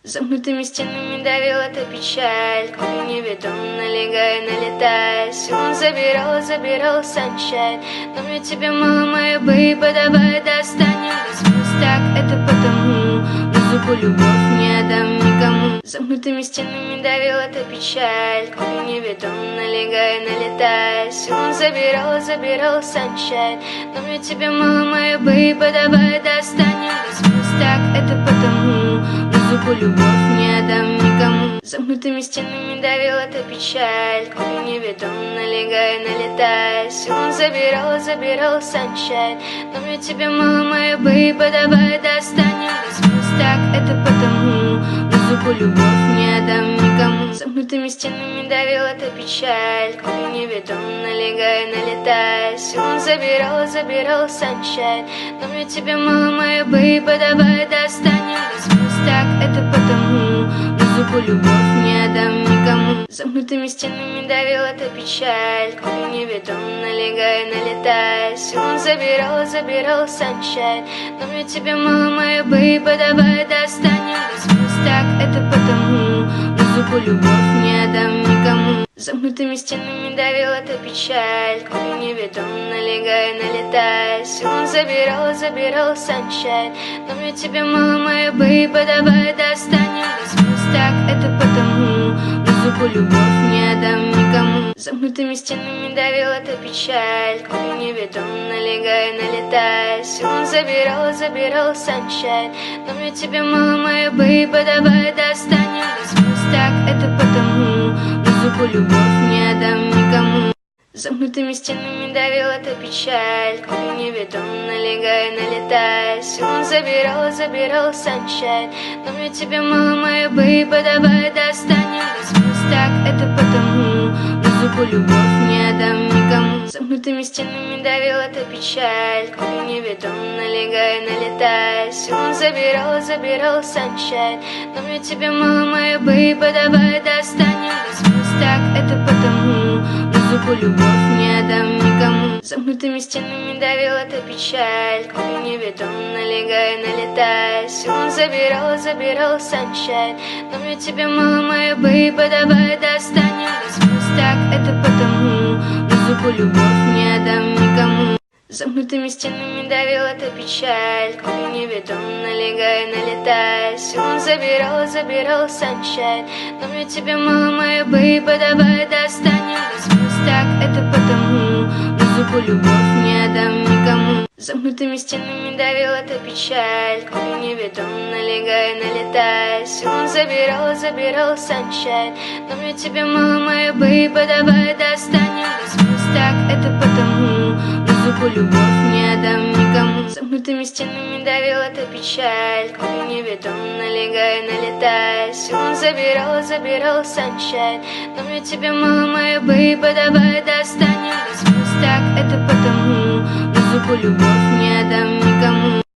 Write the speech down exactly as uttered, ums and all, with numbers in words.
Замкнутыми стенами давила эта печаль, как неведом налегая, налетая. Силу забирал, забирал санчаль. Но мне тебе мало, моя бейба, давай достанем весь так, это потому музыку любовь не отдам никому. Замкнутыми стенами давила эта печаль, как неведом налегая, налетая. Силу забирал, забирал санчаль. Но мне тебе мало, моя бейба, давай достанем весь так, это потому музыку любовь не отдам никому. Замкнутыми стенами давила эта печаль, как неведом налегая, налетая. Силу забирал, забирал санчаль. Но мне тебе мало, моя бейба, давай достанем весь так, это потому музыку любовь не отдам никому. Замкнутыми стенами давила эта печаль, как неведом налегая, налетая. Силу забирал, забирал санчаль. Но мне тебе мало, моя бейба, давай достанем весь так, это потому музыку любовь не отдам никому. Замкнутыми стенами давила эта печаль, как неведом налегая, налетая. Силу забирал, забирал санчаль. Но мне тебе мало, моя бейба, давай достанем весь так, это потому музыку любовь не отдам никому. Замкнутыми стенами давила эта печаль, как неведом налегая, налетая. Силу забирал, забирал санчаль. Но мне тебе мало, моя бейба, давай достанем весь так, это потому музыку любовь не отдам никому. Замкнутыми стенами давила эта печаль, как неведом налегая, налетая. Силу забирал, забирал санчаль. Но мне тебе мало, моя бейба, давай достанем весь так, это потому музыку любовь не отдам никому. Замкнутыми стенами давила эта печаль, как неведом налегая, налетая. Силу забирал, забирал санчаль. Но мне тебе мало, моя бейба, давай достанем весь так, это потому музыку любовь не отдам никому. Замкнутыми стенами давила эта печаль, как неведом налегая, налетая. Силу забирал, забирал санчаль. Но мне тебе мало, моя бейба, давай достанем весь так, это потому музыку любовь не отдам никому. Замкнутыми стенами давила эта печаль, как неведом налегая, налетая. Силу забирал, забирал санчаль. Но мне тебе мало, моя бейба, давай достанем весь так, это потому музыку любовь не отдам никому. Замкнутыми стенами давила эта печаль, как неведом налегая, налетая. Силу забирал, забирал санчаль. Но мне тебе мало, моя бейба, давай достанем весь так, это потому музыку любовь не отдам никому. Замкнутыми стенами давила эта печаль, как неведом налегая, налетая. Силу забирал, забирал санчаль. Но мне тебе мало, моя бейба, давай достанем весь так, это потому музыку любовь не отдам никому. Замкнутыми стенами давила эта печаль, как неведом налегая, налетая. Силу забирал, забирал санчаль. Но мне тебе мало, моя бейба, давай достанем весь так, это потому музыку любовь не отдам никому.